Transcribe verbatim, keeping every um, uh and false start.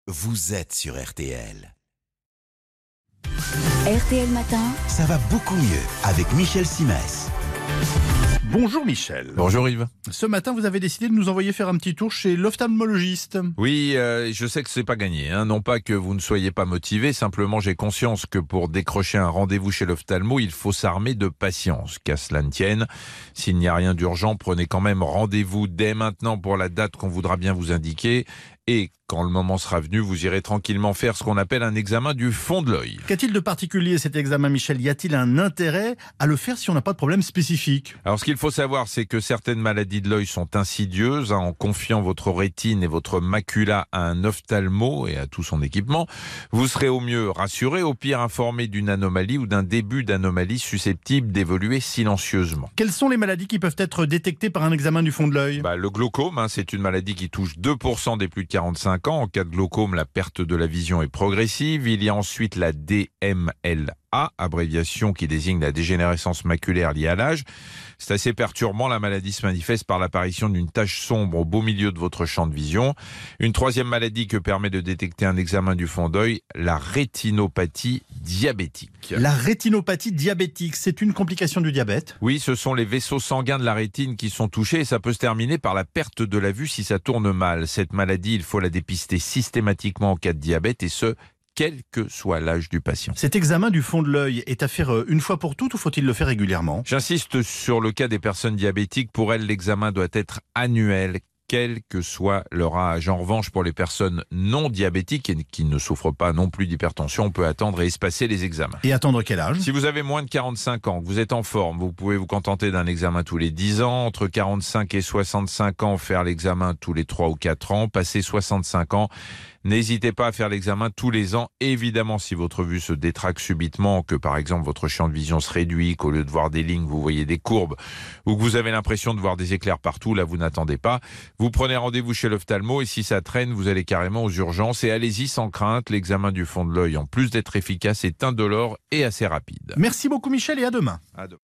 vous êtes sur R T L. R T L Matin. Ça va beaucoup mieux avec Michel Simès. Bonjour Michel. Bonjour Yves. Ce matin, vous avez décidé de nous envoyer faire un petit tour chez l'ophtalmologiste. Oui, euh, je sais que c'est pas gagné. Hein. Non pas que vous ne soyez pas motivé, simplement j'ai conscience que pour décrocher un rendez-vous chez l'ophtalmo, il faut s'armer de patience. Qu'à cela ne tienne, s'il n'y a rien d'urgent, prenez quand même rendez-vous dès maintenant pour la date qu'on voudra bien vous indiquer. Et quand le moment sera venu, vous irez tranquillement faire ce qu'on appelle un examen du fond de l'œil. Qu'a-t-il de particulier cet examen, Michel? Y a-t-il un intérêt à le faire si on n'a pas de problème spécifique? Alors ce qu'il faut savoir, c'est que certaines maladies de l'œil sont insidieuses. Hein, en confiant votre rétine et votre macula à un ophtalmo et à tout son équipement, vous serez au mieux rassuré, au pire informé d'une anomalie ou d'un début d'anomalie susceptible d'évoluer silencieusement. Quelles sont les maladies qui peuvent être détectées par un examen du fond de l'œil? Bah, le glaucome, hein, c'est une maladie qui touche deux pour cent des plus de quarante-cinq ans. En cas de glaucome, la perte de la vision est progressive. Il y a ensuite la D M L A, abréviation qui désigne la dégénérescence maculaire liée à l'âge. C'est assez perturbant. La maladie se manifeste par l'apparition d'une tache sombre au beau milieu de votre champ de vision. Une troisième maladie que permet de détecter un examen du fond d'œil, la rétinopathie diabétique. La rétinopathie diabétique, c'est une complication du diabète? Oui, ce sont les vaisseaux sanguins de la rétine qui sont touchés et ça peut se terminer par la perte de la vue si ça tourne mal. Cette maladie, il faut la dépister systématiquement en cas de diabète et ce, quel que soit l'âge du patient. Cet examen du fond de l'œil est à faire une fois pour toutes ou faut-il le faire régulièrement? J'insiste sur le cas des personnes diabétiques. Pour elles, l'examen doit être annuel, quel que soit leur âge. En revanche, pour les personnes non diabétiques et qui ne souffrent pas non plus d'hypertension, on peut attendre et espacer les examens. Et attendre quel âge? Si vous avez moins de quarante-cinq ans, que vous êtes en forme, vous pouvez vous contenter d'un examen tous les dix ans. Entre quarante-cinq et soixante-cinq ans, faire l'examen tous les trois ou quatre ans. Passé soixante-cinq ans, n'hésitez pas à faire l'examen tous les ans. Évidemment, si votre vue se détraque subitement, que par exemple votre champ de vision se réduit, qu'au lieu de voir des lignes, vous voyez des courbes, ou que vous avez l'impression de voir des éclairs partout, là vous n'attendez pas. Vous prenez rendez-vous chez l'ophtalmo et si ça traîne, vous allez carrément aux urgences. Et allez-y sans crainte, l'examen du fond de l'œil, en plus d'être efficace, est indolore et assez rapide. Merci beaucoup Michel et à demain. À demain.